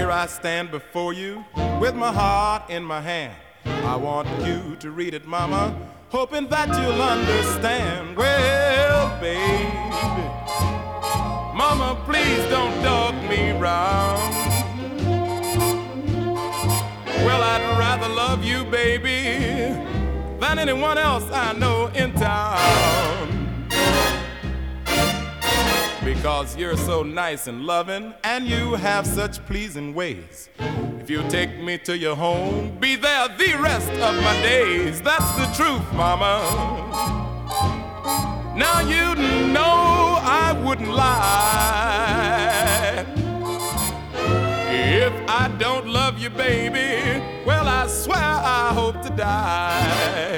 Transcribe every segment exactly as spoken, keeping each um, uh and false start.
Here I stand before you with my heart in my hand. I want you to read it, mama, hoping that you'll understand. Well, baby, mama, please don't dog me round. Well, I'd rather love you, baby, than anyone else I know in town. Because you're so nice and loving, and you have such pleasing ways. If you take me to your home, be there the rest of my days. That's the truth, mama. Now you know I wouldn't lie. If I don't love you, baby, well, I swear I hope to die.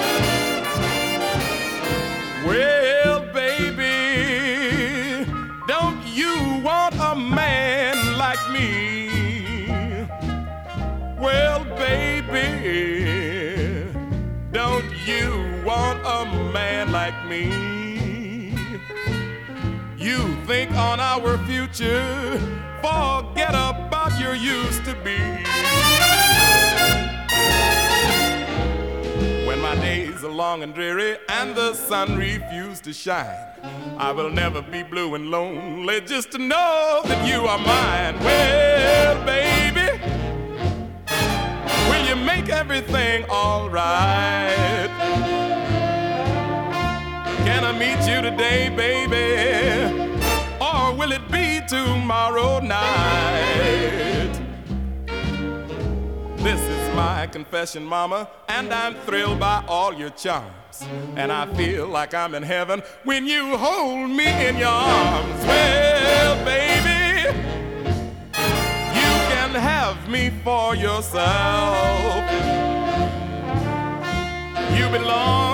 Well, baby, don't you want a man like me? Well, baby, don't you want a man like me? You think on our future, forget about your used to be. When my days are long and dreary and the sun refused to shine, I will never be blue and lonely just to know that you are mine. Well, baby, will you make everything all right? Can I meet you today, baby? Or will it be tomorrow night? This is my confession, mama, and I'm thrilled by all your charms. And I feel like I'm in heaven when you hold me in your arms. Well, baby, you can have me for yourself. You belong